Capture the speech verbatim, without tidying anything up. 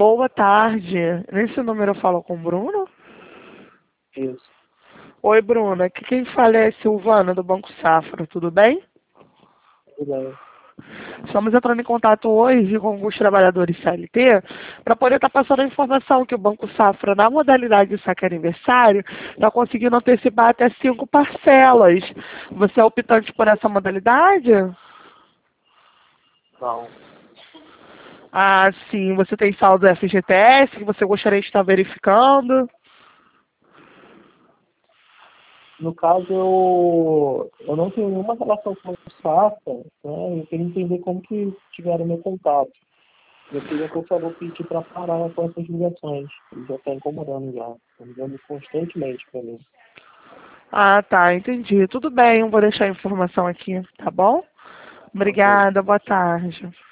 Boa tarde. Nesse número eu falo com o Bruno? Isso. Oi, Bruno. Aqui quem fala é Silvana, do Banco Safra. Tudo bem? Tudo bem. Estamos entrando em contato hoje com alguns trabalhadores C L T para poder estar passando a informação que o Banco Safra, na modalidade de saque aniversário, está conseguindo antecipar até cinco parcelas. Você é optante por essa modalidade? Não. Ah, sim. Você tem saldo F G T S que você gostaria de estar verificando? No caso, eu, eu não tenho nenhuma relação com o Safra, né? Eu queria entender como que tiveram meu contato. Eu queria, por favor, pedir para parar com essas ligações. Ele já está incomodando já. Está ligando constantemente para mim. Ah, tá. Entendi. Tudo bem. Eu vou deixar a informação aqui, tá bom? Ok. Obrigada. Boa tarde.